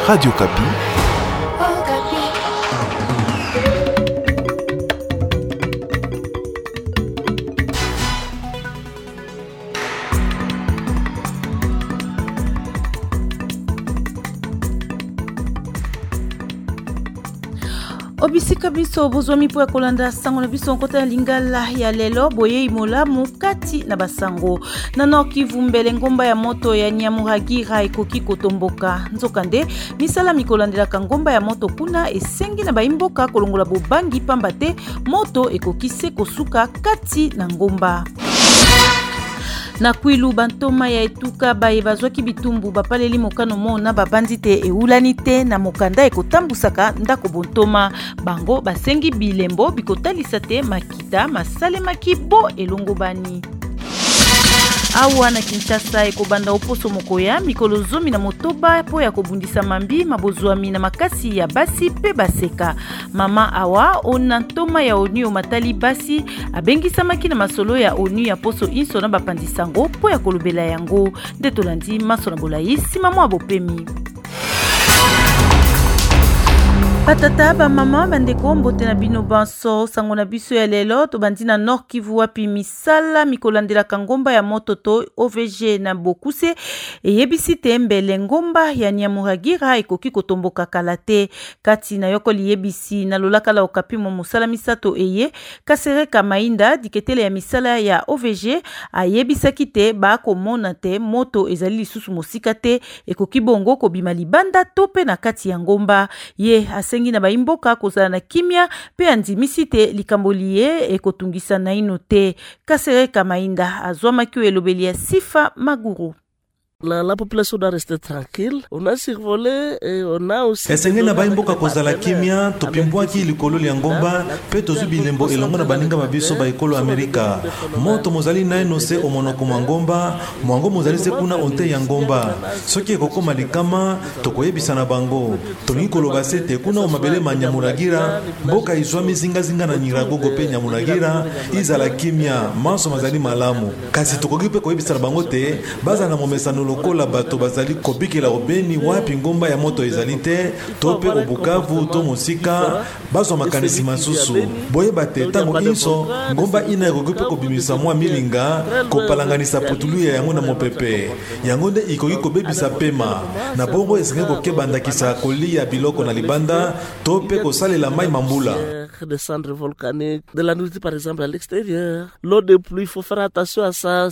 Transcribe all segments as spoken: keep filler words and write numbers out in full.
Radio Kapi. Obisika biso bozwami po ya kolanda sango na biso nkota ya lingala ya lelo boye imola mukati na basango na Nord Kivu mbele ngomba ya moto ya Nyamuhagira ekoki kotomboka nzokande misala mikolandelaka ngomba ya moto kuna esengi na baimboka kolongola bobangi pamba te moto ekoki se kosuka kati na ngomba. Na kwilu bantoma ya etuka baye bazwaki bitumbu bapaleli mokano mona babandi te eulani te na mokanda ekotambusaka ndako bontoma bango basengi bilembo bikotalisa te makita masalemaki bo elongo bani. Awa na Kinshasa ekobanda oposo mokoya mikolo zomi na motoba po ya kobundisa mambi mabozwami na makasi ya basi pe baseka. Mama awa ona ntoma ya onu matali basi abengisamaki na masolo ya onu ya poso inso na bapandisango po ya kolobela yango nde tolandi maso na bolayi sima mwa bopemi. Patata ba mama bandeko mbote na bino banso sango na biso ya lelo to bandi na Nord Kivu wapi misala mikolandela kangomba ya moto to O V G na Bokuse eyebisi te mbele ngomba ya Nyamuhagira ekoki kotomboka kalate kati na yoko liyebisi na lolaka la Okapi mo musala misato eye Kasereka Mainda diketele ya misala ya O V G ayebisaki te ba komona te moto ezali lisusu mosika te ekoki bongo kobima libanda tope na kati ya ngomba ye sengi na baimboka kozala na kimia pe andimisi te likambolie ekotungisa na ino te. Kasereka Mainda azwamaki elobeli ya Sifa Maguru. La, la population doit rester tranquille. On a survolé et on a aussi... Esenge na baimboka kozala kimia, topimbwaki likolo ya ngomba, pe tozubi lembo elongo na baninga mabiso ba ekolo Amerika. Moto mozali na eno se omonoko mangomba, mwango mozali se kuna onte ya ngomba. Soki ekoko malikama, tokoyebisa na bango. Tolingi koloba se te kuna omabele ma Nyamuhagira, mboka izwami zinga zinga na Nyiragongo pe Nyamuhagira, izala kimia, manso mazali malamu. Kasi tokoki pe koyebisa na bango te, baza na momesano lokola bato bazali kobikela obeni wapi ngomba ya moto ezali te tope obukavu to mosika bazo makanisi masusu boye bate tango inso ngomba ina ekoki kobimisa mwa milinga kopalanganisa putulu ya yango na mopepe yango nde ikoki kobebisa pema na bongo esengi kokebandakisa kolia biloko na libanda tope kosalela mai mambula des cendres volcaniques de la nourriture par exemple à l'extérieur l'eau de pluie il faut faire attention à ça.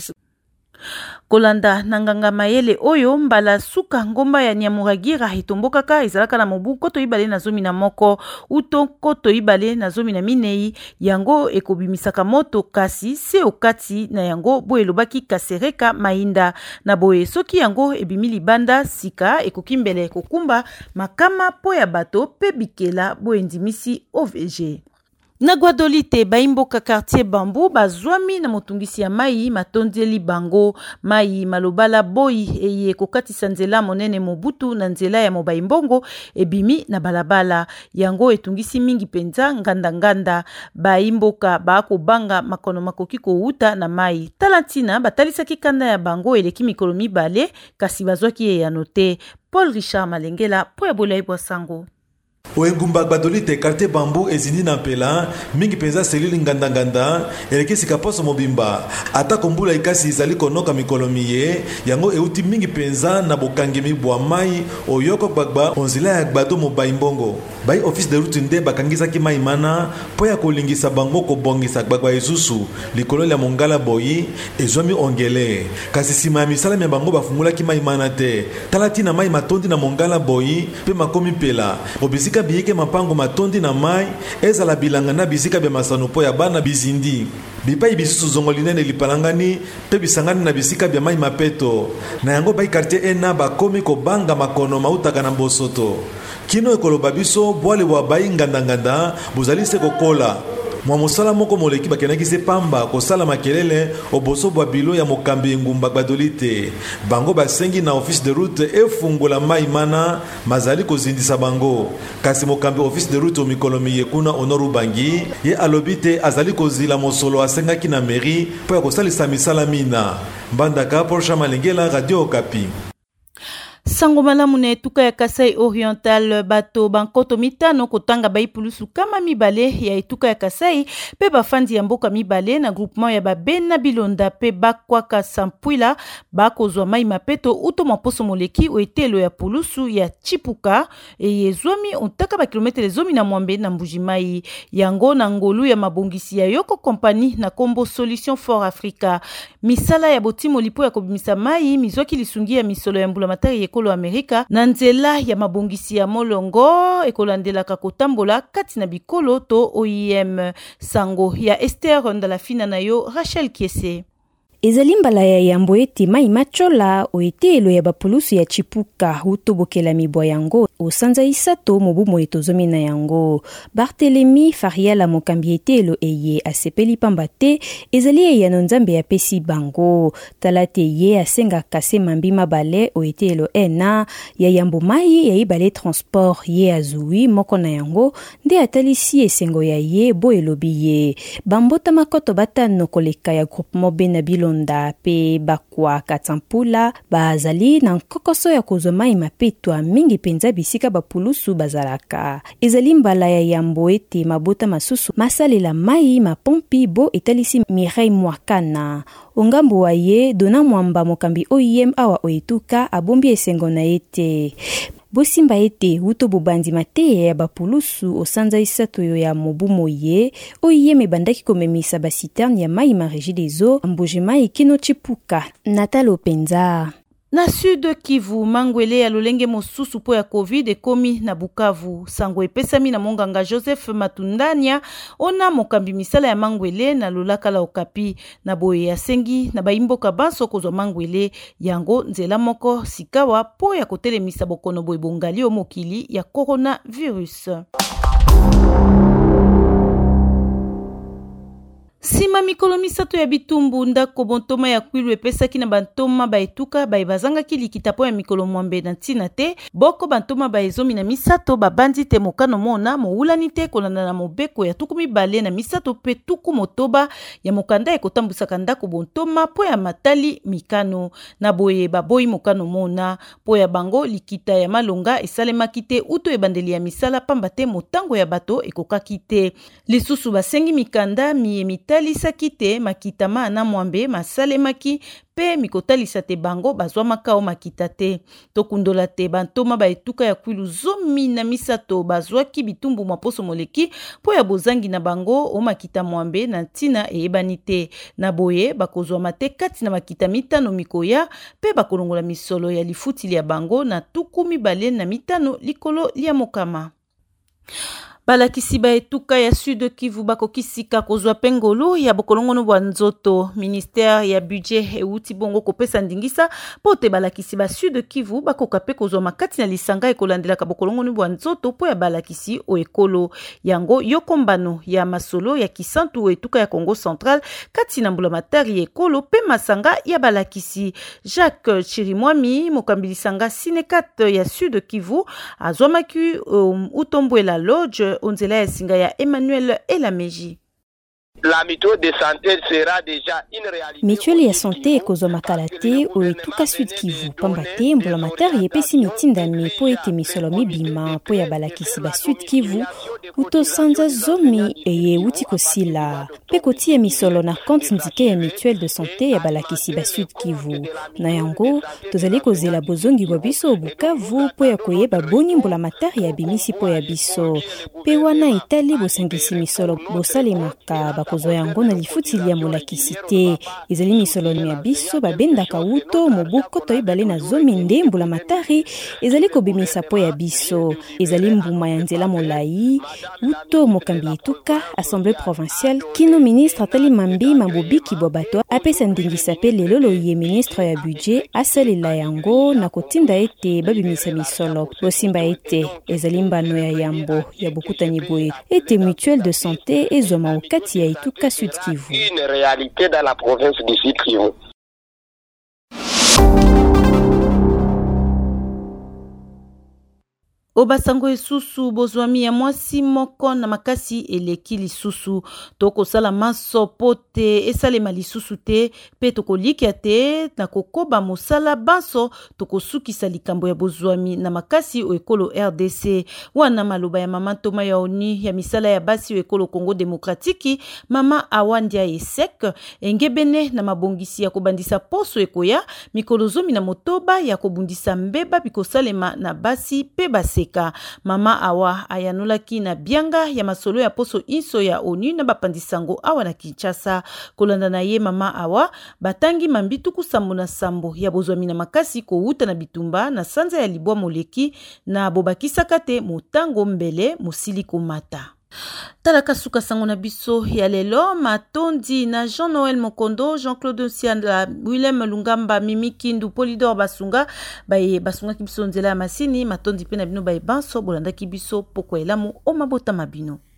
Kolanda nanganga mayele oyo mbala suka ngomba ya Nyamuhagira hitombokaka izalaka na mobu koto ibale na zomi na moko uto koto ibale na zomi na minei yango ekobimisaka moto kasi se okati na yango bo elobaki Kasereka Mainda na boye soki yango ebimi libanda sika ekokimbele kokumba makama po ya bato pe bikela bo endimisi O V G. Na Guadolite baimboka quartier Bambu bazwami na motungisi ya mai matondeli bango mai malobala boy eye kokatisa nzela monene mobutu na nzela ya mobaimbongo ebimi na balabala yango etungisi mingi penza nganda nganda baimboka bako banga makono makoki kouta na mai talantina batalisaki kanda ya bango eleki mikolo mibale kasi bazwaki ya note. Paul Richard Malengela po ya bolai bwa sango. Oengumba Guadolite quartier Bambu ezindi na pela mingi penza selili nganda nganda eleki sika poso mobimba ata kombula ikasi izali konoka mikolo miye yango euti mingi penza na bokangemi bwa mai oyoko gbagba onzila ya gbado mobaimbongo bai office de route nde bakangisaki mai mana po ya kolingisa bango kobongisa gbagba ezusu likolo ya mongala boyi ezwami ongele kasi sima ya misala ya bango bafungulaki mai mana te talati na mai matondi na mongala boyi pe makomi pela obisika biyeke mapango matondi na mai ezala bilanga na bisika be masano po ya bana bizindi bipai bisusu zongolinene lipalangani pe bisangani na bisika bya mai mapeto na yango bai quartier ena bakomi kobanga makono mautaka na bosoto kino ekoloba biso bwale wa bai ngandanganda buzali se kokola mwa mosala moko moleki bakenaki se pamba kosala makelele oboso bwa bilo ya mokambi ngumba Guadolite bango basengi na office de route efungola mai mana mazali kozindisa bango kasi mokambi office de route omikolo miye kuna Honoru Bangi ye alobite azali kozila mosolo asengaki na mairie po ya kosalisa misala mina mbandaka Paul Malengela Radio Okapi. Sango malamu na etuka ya Kasai Oriental bato bankoto mitano kotanga baipulusu kama mibale ya etuka ya Kasai pe bafandi ya mboka mibale na groupement ya babena bilonda pe bakwaka Sampwila bakozwa mai mapeto uto maposo moleki oetelo ya pulusu ya Chipuka eyezwami ontaka ba kilometre zomi na mwambe na mbujimai yango na ngolu ya mabongisi ya Yoko Company na Kombo Solution for Africa. Misala ya botimo lipo ya kobimisa mai mizwaki lisungi ya misolo ya mbulamatari ekolo Amerika na nzela ya mabongisi ya molongo ekolandela kakotambola kati na bikolo to O I M. Sango ya Esther Ndalafina na yo Rachel Kiese. Ezali mbala ya yambo ete mai machola oetelo ya bapulusu ya Chipuka utobokela mibwa yango osanza isato mobumo etozomi na yango. Barthelemy Fariala mokambi etelo eye asepeli pamba te ezali ya nonzambe ya pesi bango. Talate ye asenga kase mambi mabale oetelo ena ya yambo mai ya ibale transport ye azui moko na yango nde atalisi esengo ya ye bo elobi ye. Bambota makoto batano koleka ya groupement bena bilonda pe bakwa Katsampula bazali na nkokoso ya kozoma mapetwa mingi penza bisika bapulusu bazalaka. Ezali mbala ya yambo ete mabota masusu masalela mai mapompi bo etalisi Mireille Mwakana. Ongambo wa ye Dona Mwamba mokambi O I M awa oetuka abombi esengo na ete bosimba ete uto bobandi mate ya bapulusu osanza isato ya mobumo ye O I M ebandaki komemisa basiterne ya mai mareji dezo mbujimai kino Chipuka. Natalo Penza. Na Sud Kivu, mangwele ya lolenge mosusu po ya Covid ekomi na Bukavu. Sango epesami na monganga Joseph Matundania ona mokambi misala ya mangwele na lolaka la Okapi na boye ya sengi na baimboka banso kozwa mangwele yango nzela moko sikawa po ya kotelemisa bokono boye bongali omokili ya coronavirus. Sima mikolo misato ya bitumbu ndako bontoma ya kwilu epesaki na bantoma baetuka baibazanga kilikita po ya mikolo mwambe na ntina te boko bantoma baezomi na misato babandi te mokano mona moulani te kolanda na mobeko ya tuku mibale na misato pe tuku motoba ya mokanda ekotambusaka ndako bontoma po ya matali mikano na boye baboyi mokano mona po ya bango likita ya malonga esalemaki te uto ebandeli ya misala pamba te motango ya bato ekokaki te lisusu basengi mikanda miye mita talisaki te makita ma na mwambe masalemaki pe mikotalisa te bango bazwa makao makita te. Tokundola te bantoma baetuka ya kwilu zomi na misato bazwaki bitumbu maposo moleki po ya bozangi na bango o makita mwambe na ntina eyebani te. Na boye bakozwa mate kati na makita mitano mikoya pe bakolongola misolo ya lifutili ya bango na tuku mibale na mitano likolo lia mokama. Balakisi baetuka ya Sud Kivu bakokisika kozwa pengolo ya bokolongono bwa nzoto. Ministère ya budget euti bongo kopesa ndingisa pote balakisi ba Sud Kivu bakokape kozwa makati na lisanga ekolandelaka bokolongono bwa nzoto po ya balakisi o ekolo yango yokombano ya masolo ya kisantu etuka ya Congo Central kati na mbulamatari ekolo pe masanga ya balakisi. Jacques Chirimwami mokambilisanga Sinekat ya Sud Kivu azwamaki um, utombwela lodge onzela ya singa ya Emmanuel Elameji. La mutuelle de santé sera déjà une réalité. Mutuelle ya santé ekozwa makala te oetuka Sud Kivu pamba te mbulamatari epesi mitindami po ete misolo mibima po ya balakisi ba Sud Kivu utosanza zomi eye uti kosila pe kotia misolo na compte ndike ya mutuelle de santé ya balakisi ba Sud Kivu na yango tozali kozela bozongi bwa biso Bukavu po ya koyeba boni mbulamatari ya bimisi po ya biso pe wana itali bosangisi misolo bosalemaka bakozwa yango na lifutili ya molakisi te. Ezali misolo ya biso babendaka uto mobuko to ibale na zomi nde mbulamatari ezali kobimisa po ya biso. Ezali mbuma ya nzela molai uto mokambi etuka Assemblée provinciale kino ministre Atali Mambi Mabobiki Bobato apesa ndingisa pe lelo loye ministre ya budget asalela yango na kotinda ete babimisa misolo bosimba ete ezali mbano ya yambo ya bokutani boye ete mutuelle de santé ezoma okati ya etuka Sud Kivu. Une réalité dans la province du Sud Kivu. Obasango esusu bozwami ya mwasi moko na makasi eleki lisusu tokosala maso pote esalema lisusu te pe tokolikia te na kokoba mosala banso tokosukisa likambo ya bozwami na makasi o ekolo R D C wana maloba ya mama Toma ya Oni ya misala ya basi o ekolo Congo Demokratiki mama Awandia Esek engebene na mabongisi ya kobandisa poso ekoya mikolo zomi na motoba ya kobundisa mbeba bikosalema na basi pe base Mama Awa ayanolaki na bianga ya masolo ya poso inso ya ONU na bapandisango awa na Kinshasa. Kolanda na ye mama Awa batangi mambitu kusambo na sambo ya bozwami na makasi kouta na bitumba na sanza ya libwa moleki na bobakisaka te motango mbele mosili komata. Talaka suka sango na biso ya lelo matondi na Jean-Noël Mokondo, Jean-Claude Sianda, Willem Lungamba, Mimi Kindu, Polydor Basunga, baye basunga kibiso nzela ya masini, matondi pe na bino baye banso bolanda kibiso poko elamu o mabota mabino.